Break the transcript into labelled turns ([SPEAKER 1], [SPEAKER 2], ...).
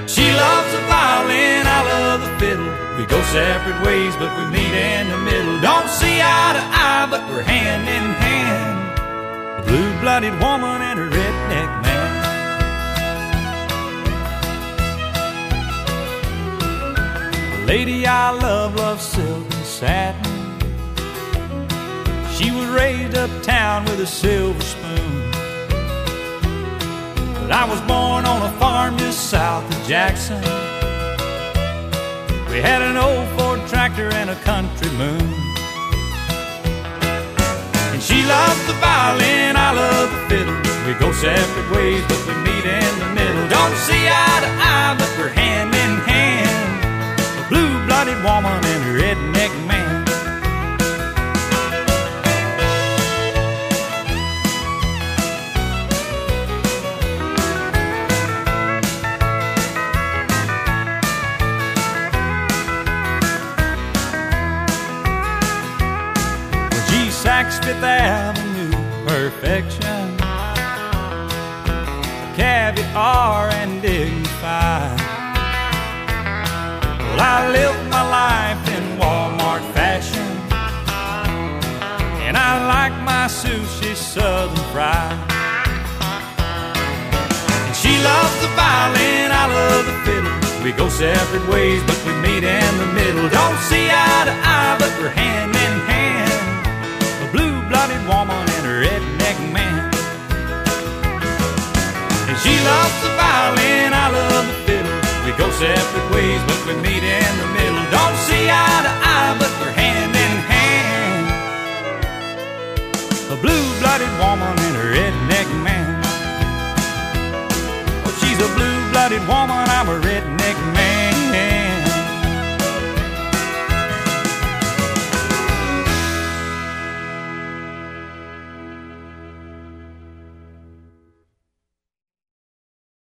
[SPEAKER 1] She loves the violin, I love the fiddle. We go separate ways, but we meet in the middle. Don't see eye to eye, but we're hand in hand. A blue-blooded woman and a redneck man. The lady I love loves silk and satin. She was raised uptown with a silver spoon. But I was born on a farm just south of Jackson. We had an old Ford tractor and a country moon. And she loves the violin, I love the fiddle. We go separate ways, but we meet in the middle. Don't see eye to eye, but we're hand in hand. A blue-blooded woman and a redneck man. Saks Fifth Avenue perfection, caviar and dignified. Well, I live my life in Walmart fashion, and I like my sushi southern fried. And she loves the violin, I love the fiddle. We go separate ways, but we meet in the middle. Don't see eye to eye, but we're hand in hand. Blue-blooded woman and a redneck man. And she loves the violin, I love the fiddle. We go separate ways, but we meet in the middle. Don't see eye to eye, but we're hand in hand. A blue-blooded woman and a redneck man. Well, she's a blue-blooded woman, I'm a redneck man.